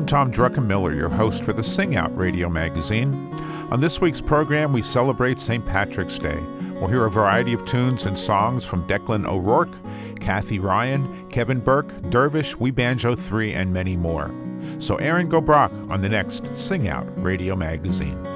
I'm Tom Druckenmiller, your host for the Sing Out Radio magazine. On this week's program, we celebrate St. Patrick's Day. We'll hear a variety of tunes and songs from Declan O'Rourke, Kathy Ryan, Kevin Burke, Dervish, We Banjo 3, and many more. So Aaron Gobrock on the next Sing Out Radio magazine.